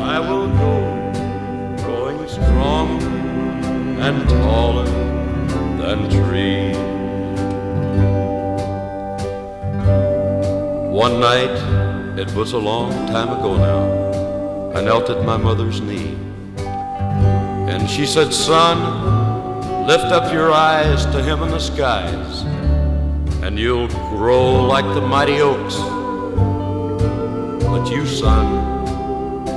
I will go, growing strong and taller than trees. One night, it was a long time ago now, I knelt at my mother's knee, and she said, "Son, lift up your eyes to him in the skies, and you'll grow like the mighty oaks. But you, son,